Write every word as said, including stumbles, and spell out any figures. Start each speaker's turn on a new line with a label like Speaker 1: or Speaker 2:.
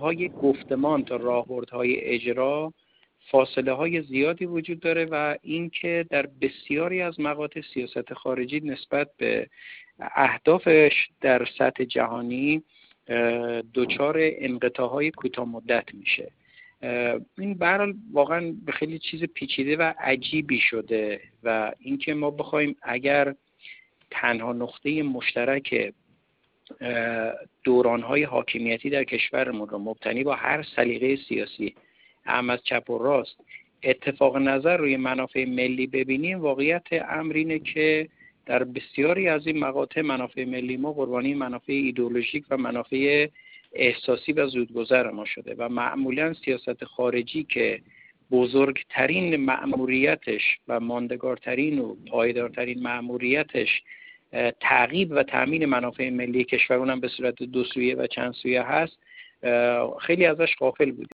Speaker 1: راههای گفتمان تا راهبردهای اجرا فاصله های زیادی وجود داره و اینکه در بسیاری از مقاطع سیاست خارجی نسبت به اهدافش در سطح جهانی دچار انقطاع‌های کوتاه مدت میشه. این به هر حال واقعا به خیلی چیز پیچیده و عجیبی شده و اینکه ما بخوایم اگر تنها نقطه مشترک دوران‌های حاکمیتی در کشورمون رو مبتنی با هر سلیقه سیاسی هم از چپ و راست اتفاق نظر روی منافع ملی ببینیم، واقعیت امر اینه که در بسیاری از این مقاطع منافع ملی ما قربانی منافع ایدئولوژیک و منافع احساسی و زودگذر ما شده و معمولا سیاست خارجی که بزرگترین مأموریتش و ماندگارترین و پایدارترین مأموریتش تعقیب و تأمین منافع ملی کشور اونم به صورت دو سویه و چند سویه هست، خیلی ازش غافل بودیم.